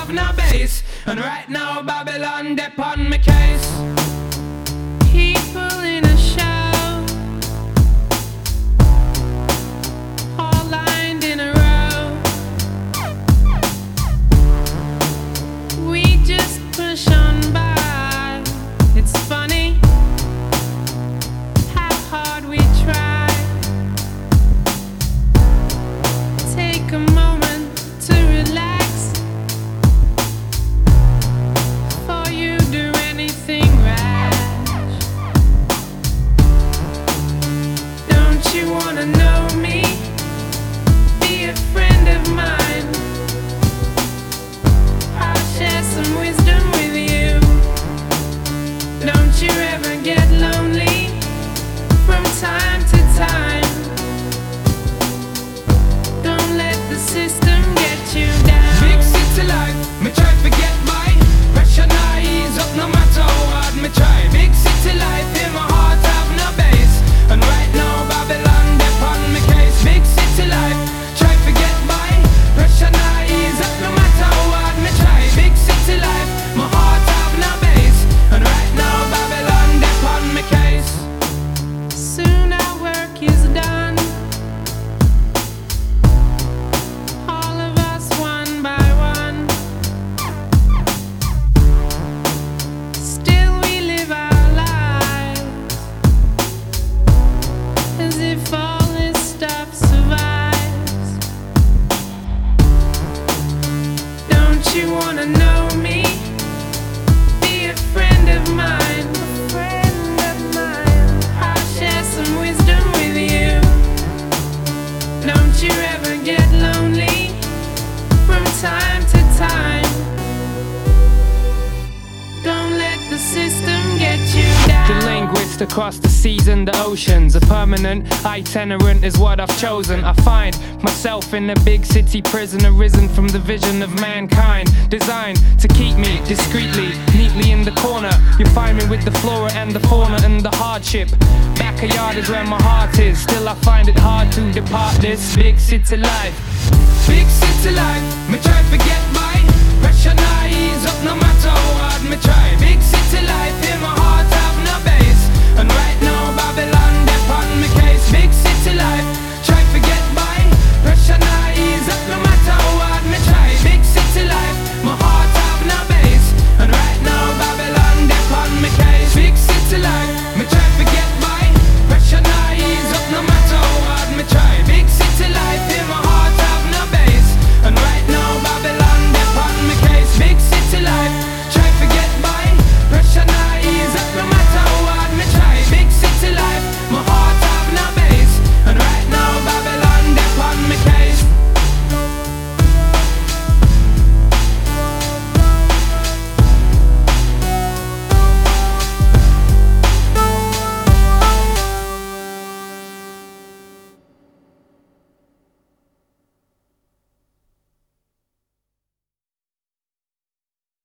have no base. And right now Babylon dep on me case. People in a show, all lined in a row. We just push on by. It's funny how hard we try. Take a moment to relax before you do anything rash. Don't you wanna know me? Be a friend of mine. I'll share some wisdom with you. Don't you ever get lonely from time to time. Don't let the system get you down. Big city life, me try to get by. Pressure not ease up no matter how hard me try. Big city life, in my heart have no base. And right now Babylon dep on me case. Big city life, try to get by. Pressure not ease up no matter how hard me try. Big city life, my heart have no base. And right now Babylon dep on me case. Soon our work is done. All of us one by one. Still we live our lives as if all this stuff survives. Don't you wanna know me? Be a friend of mine. I'll share some wisdom with you. Don't you ever get lonely from time to time. Don't let the system get you down. The linguist across the seas and the oceans. A permanent itinerant is what I've chosen. I find myself in a big city prison, arisen from the vision of mankind, designed to keep me discreetly, neatly in the corner. You find me with the flora and the fauna and the hardship. Backyard is where my heart is. Still I find it hard to depart this big city life. Big city life, me try to get by.